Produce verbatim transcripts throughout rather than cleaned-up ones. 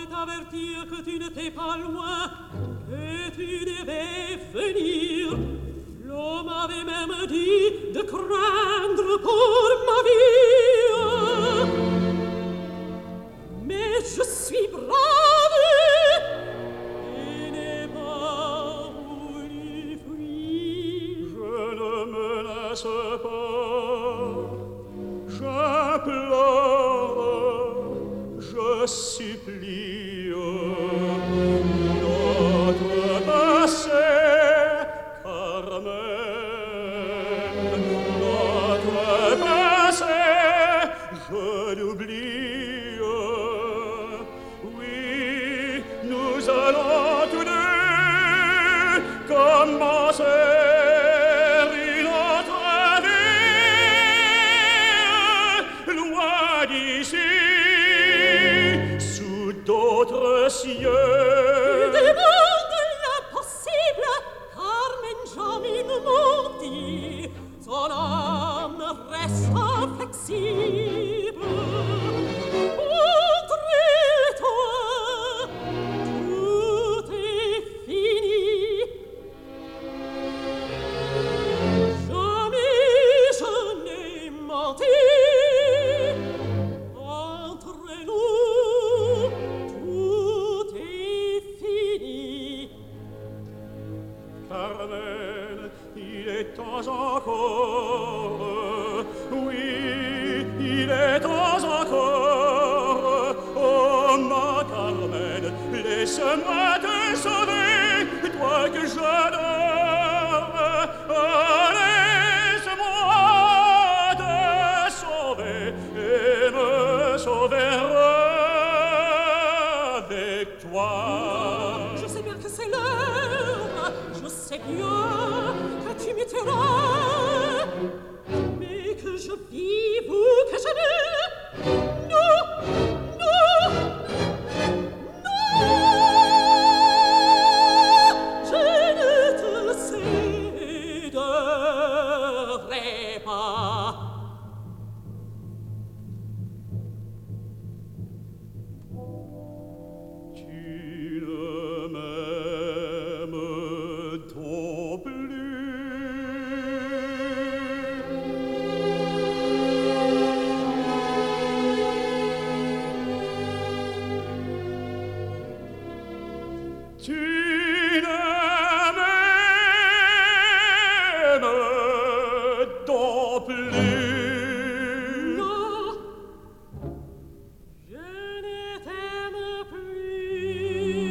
m'avait averti que tu n'étais pas loin, que tu devais venir. L'homme avait même dit de craindre pour ma vie. Mais je suis brave et n'ai pas voulu fuir. Je ne me laisse pas, j'implore, je supplie notre passé, Carmen, notre passé, je l'oublie. Oui, nous allons tous deux commencer une autre vie, loin d'ici, sous d'autres cieux. Des mots de l'impossible, Carmen jamais ne m'ont dit. Son âme reste inflexible. Entre toi, tout est fini. Jamais je n'ai menti. Entre nous, tout est fini. Carmen, il est temps encore, oui, il est temps encore. Oh, ma Carmen, laisse-moi te sauver, toi que j'adore. Oh, laisse-moi te sauver et me sauver avec toi. Je sais bien que c'est l'heure, je sais bien que tu m'éteiras, mais que je vive ou que je ne, non, non, non, je ne te céderai pas. Tu ne m'aimes donc plus. Tu ne m'aimes donc plus. Non, je ne t'aime plus.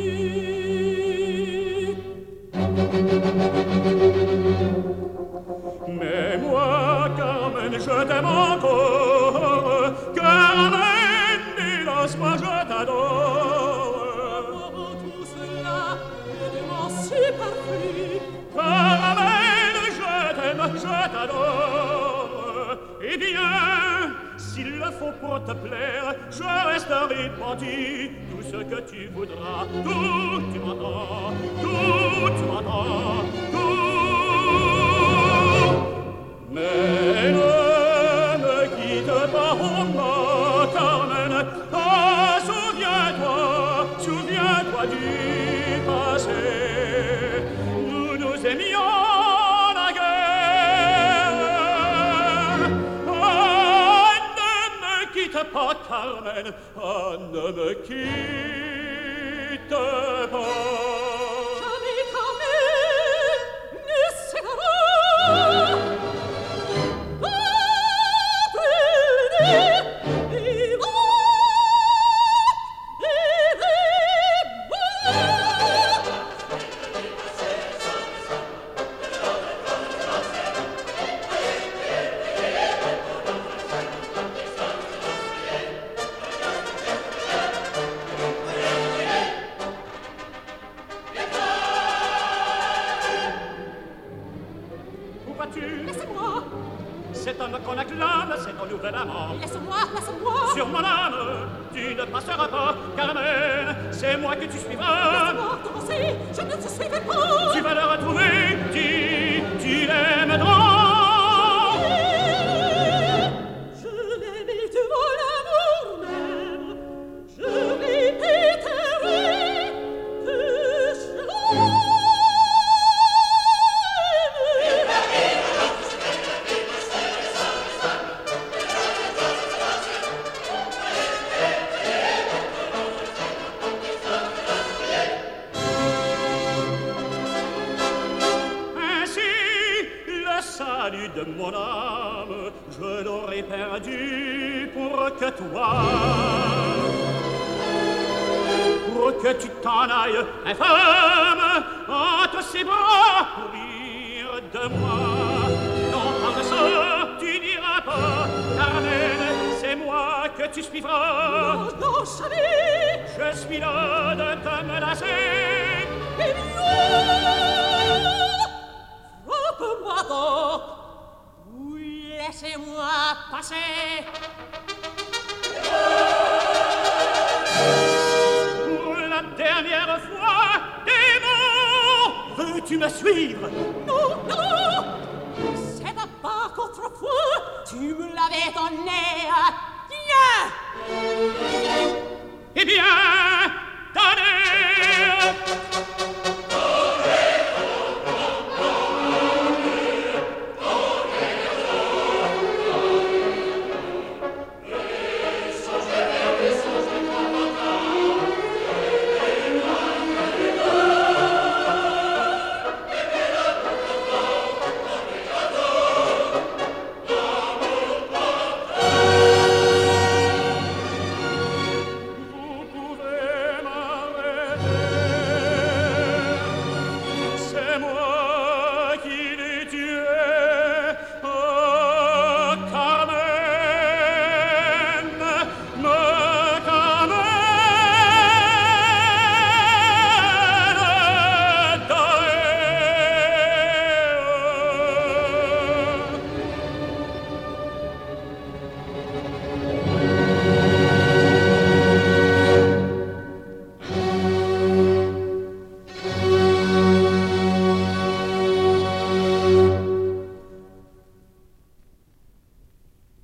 Mais moi, Carmen, je t'aime encore. Carmen, hélas-moi, je t'adore. Pour tout cela, je m'en superflu. Carmen, je t'aime, je t'adore. Eh bien, s'il le faut pour te plaire, je resterai pendu. Tout ce que tu voudras, tout tu m'entends, tout tu m'entends, tout. Mais ne me quitte pas, oh ma Carmen. Ah, souviens-toi, souviens-toi du passé. Nous nous aimions naguère. Ah, ne me quitte pas, Carmen. Ah, ne me quitte pas. Jamais Carmen ne cédera. Laissez-moi. Cet homme qu'on acclame, c'est ton nouvel amant. Laisse-moi, laisse-moi. Sur mon âme, tu ne passeras pas, Carmen, c'est moi que tu suivras. Laisse-moi commencer, je ne te suivrai pas. Tu vas le retrouver, tu, tu l'aimeras. Je l'aimais devant l'amour même. Je répète perdu pour que toi, pour que tu t'en ailles, infâme, entre ses bras pour rire de moi. Non, par ça, tu n'iras pas, Carmen, c'est moi que tu suivras. Non, non, chérie, je suis là de te menacer. Eh bien, frappe-moi donc, ou laissez-moi passer. Pour la dernière fois, démon, veux-tu me suivre? Non, non, c'est d'abord qu'autrefois tu me l'avais donné. Viens! Eh bien,